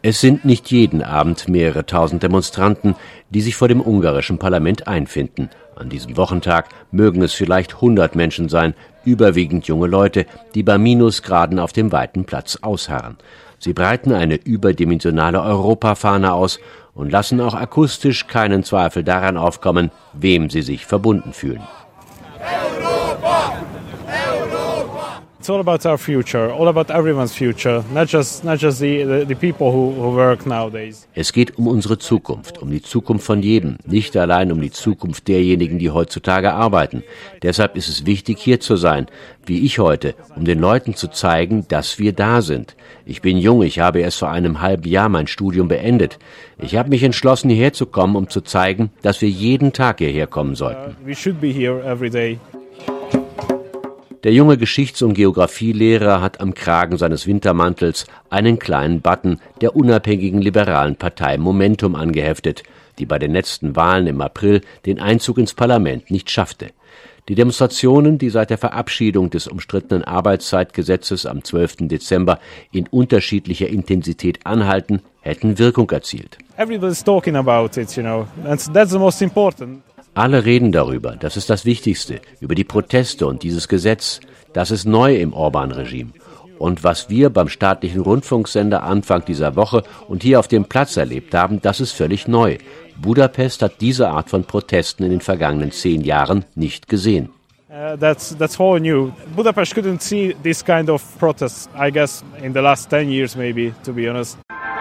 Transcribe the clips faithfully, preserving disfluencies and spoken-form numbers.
Es sind nicht jeden Abend mehrere tausend Demonstranten, die sich vor dem ungarischen Parlament einfinden. An diesem Wochentag mögen es vielleicht hundert Menschen sein, überwiegend junge Leute, die bei Minusgraden auf dem weiten Platz ausharren. Sie breiten eine überdimensionale Europafahne aus und lassen auch akustisch keinen Zweifel daran aufkommen, wem sie sich verbunden fühlen. Europa! It's all about our future, all about everyone's future, not just not just the the, the people who, who work nowadays. Es geht um unsere Zukunft, um die Zukunft von jedem, nicht allein um die Zukunft derjenigen, die heutzutage arbeiten. Deshalb ist es wichtig, hier zu sein, wie ich heute, um den Leuten zu zeigen, dass wir da sind. Ich bin jung, ich habe erst vor einem halben Jahr mein Studium beendet. Ich habe mich entschlossen, hierher zu kommen, um zu zeigen, dass wir jeden Tag hierher kommen sollten. Uh, we should be here every day. Der junge Geschichts- und Geographielehrer hat am Kragen seines Wintermantels einen kleinen Button der unabhängigen liberalen Partei Momentum angeheftet, die bei den letzten Wahlen im April den Einzug ins Parlament nicht schaffte. Die Demonstrationen, die seit der Verabschiedung des umstrittenen Arbeitszeitgesetzes am zwölften Dezember in unterschiedlicher Intensität anhalten, hätten Wirkung erzielt. Everybody's talking about it, you know. That's, that's the most important. Alle reden darüber, das ist das Wichtigste, über die Proteste und dieses Gesetz. Das ist neu im Orbán-Regime. Und was wir beim staatlichen Rundfunksender Anfang dieser Woche und hier auf dem Platz erlebt haben, das ist völlig neu. Budapest hat diese Art von Protesten in den vergangenen zehn Jahren nicht gesehen. Uh, that's that's all new. Budapest couldn't see this kind of protests, I guess, in the last ten years, maybe, to be honest.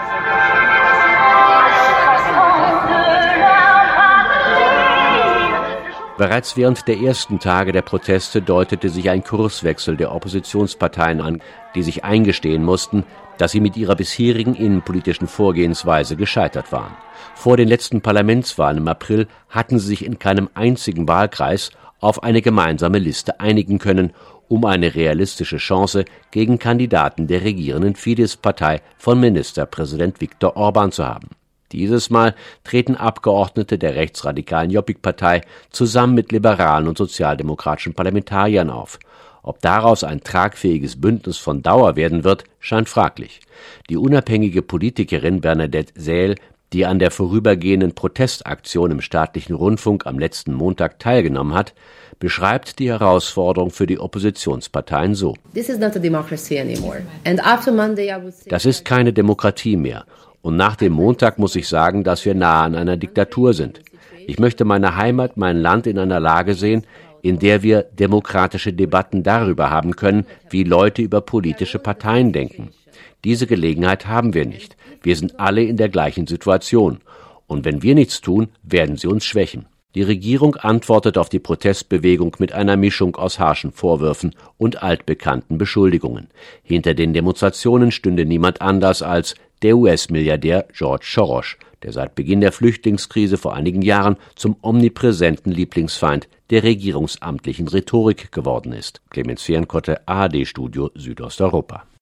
Bereits während der ersten Tage der Proteste deutete sich ein Kurswechsel der Oppositionsparteien an, die sich eingestehen mussten, dass sie mit ihrer bisherigen innenpolitischen Vorgehensweise gescheitert waren. Vor den letzten Parlamentswahlen im April hatten sie sich in keinem einzigen Wahlkreis auf eine gemeinsame Liste einigen können, um eine realistische Chance gegen Kandidaten der regierenden Fidesz-Partei von Ministerpräsident Viktor Orbán zu haben. Dieses Mal treten Abgeordnete der rechtsradikalen Jobbik-Partei zusammen mit liberalen und sozialdemokratischen Parlamentariern auf. Ob daraus ein tragfähiges Bündnis von Dauer werden wird, scheint fraglich. Die unabhängige Politikerin Bernadette Sähl, die an der vorübergehenden Protestaktion im staatlichen Rundfunk am letzten Montag teilgenommen hat, beschreibt die Herausforderung für die Oppositionsparteien so: Das ist keine Demokratie mehr. Und nach dem Montag muss ich sagen, dass wir nahe an einer Diktatur sind. Ich möchte meine Heimat, mein Land in einer Lage sehen, in der wir demokratische Debatten darüber haben können, wie Leute über politische Parteien denken. Diese Gelegenheit haben wir nicht. Wir sind alle in der gleichen Situation. Und wenn wir nichts tun, werden sie uns schwächen. Die Regierung antwortet auf die Protestbewegung mit einer Mischung aus harschen Vorwürfen und altbekannten Beschuldigungen. Hinter den Demonstrationen stünde niemand anders als der U S-Milliardär George Soros, der seit Beginn der Flüchtlingskrise vor einigen Jahren zum omnipräsenten Lieblingsfeind der regierungsamtlichen Rhetorik geworden ist. Clemens Fehrenkotte, A R D-Studio Südosteuropa.